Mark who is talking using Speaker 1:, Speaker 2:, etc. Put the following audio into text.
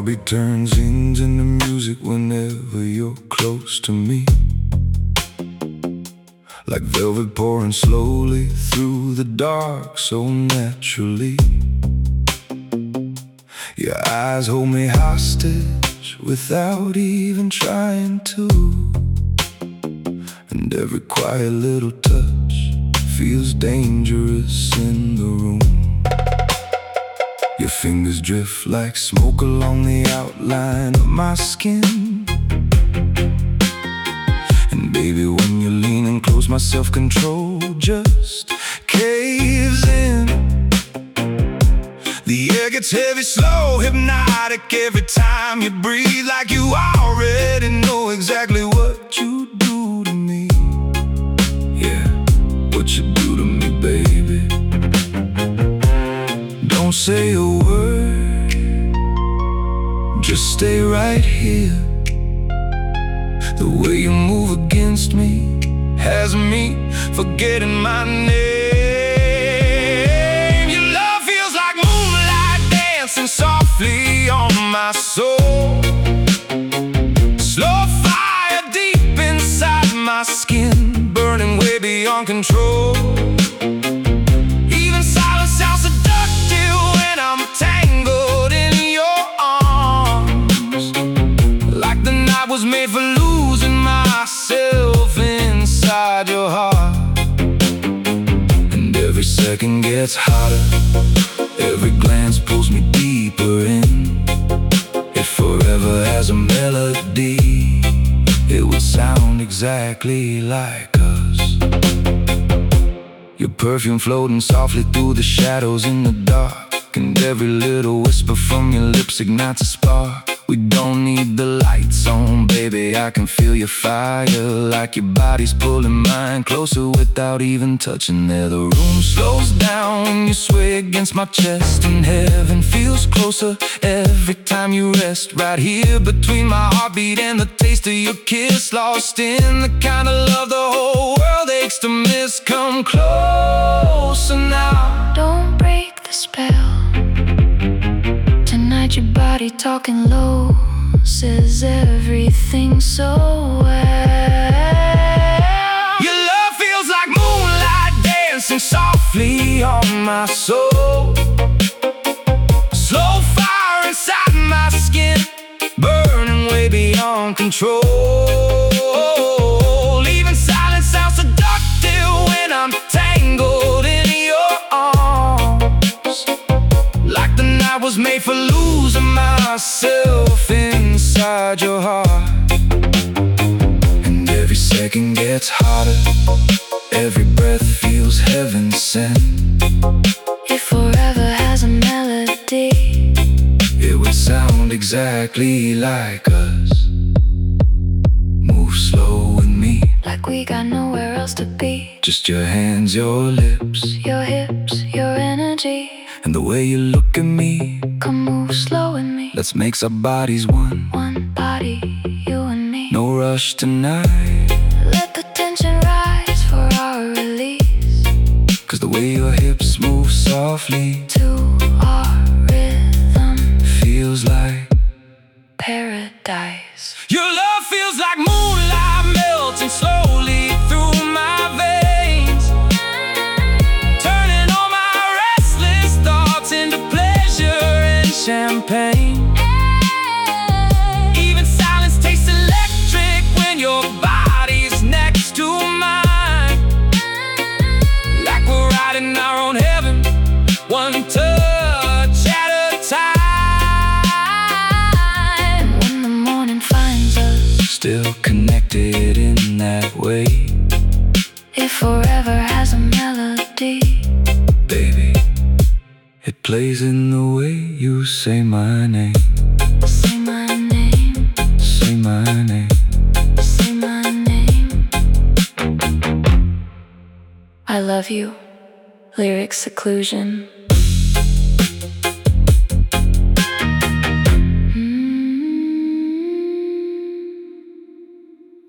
Speaker 1: heartbeat turns into music whenever you're close to me, like velvet pouring slowly through the dark so naturally. Your eyes hold me hostage without even trying to, and every quiet little touch feels dangerous in the room. Your fingers drift like smoke along the outline of my skin, and baby, when you're leaning close, my self-control just caves in. The air gets heavy, slow, hypnotic every time you breathe, like you already know exactly what you do to me. Yeah, what you do to me, baby. Don't say a word, just stay right here. The way you move against me has me forgetting my name. Your love feels like moonlight dancing softly on my soul. Slow fire deep inside my skin, burning way beyond control. Even silence sounds seductive when I'm tangled in your arms, like the night was made for losing myself inside your heart. And every second gets hotter, every glance pulls me deeper in. If forever has a melody, it would sound exactly like us. Your perfume floating softly through the shadows in the dark, and every little whisper from your lips ignites a spark. We don't need the lights on, baby, I can feel your fire, like your body's pulling mine closer without even touching there. The room slows down when you sway against my chest, and heaven feels closer every time you rest. Right here between my heartbeat and the taste of your kiss, lost in the kind of love the whole world aches to miss. Come closer now,
Speaker 2: don't break the spell. Tonight your body talking low says everything so well.
Speaker 1: Your love feels like moonlight dancing softly on my soul. Slow fire inside my skin, burning way beyond control. Even silence sounds seductive when I'm tangled in your arms, like the night was made for losing myself inside your heart. And every second gets hotter, every breath feels heaven sent.
Speaker 2: If forever has a melody,
Speaker 1: it would sound exactly like us. Move slow with me,
Speaker 2: like we got nowhere else to be.
Speaker 1: just your hands, your lips,
Speaker 2: Your hips, your energy,
Speaker 1: and the way you look at me.
Speaker 2: come move slow with me.
Speaker 1: Let's make our bodies one.
Speaker 2: One body, you and me.
Speaker 1: No rush tonight,
Speaker 2: Let the tension rise for our release,
Speaker 1: cause the way your hips move softly
Speaker 2: to our rhythm,
Speaker 1: feels like
Speaker 2: paradise.
Speaker 1: your love feels like moonlight melting slowly through my veins, turning all my restless thoughts into pleasure and champagne. Even silence tastes electric when your body's next to mine, like we're riding our own heaven, one touch at a time.
Speaker 2: When the morning finds us,
Speaker 1: Still connected in that way,
Speaker 2: if forever has a melody,
Speaker 1: baby, it plays in the way you say my name.
Speaker 2: say my name,
Speaker 1: Say my name.
Speaker 2: say my name. I love you. Lyric Seclusion.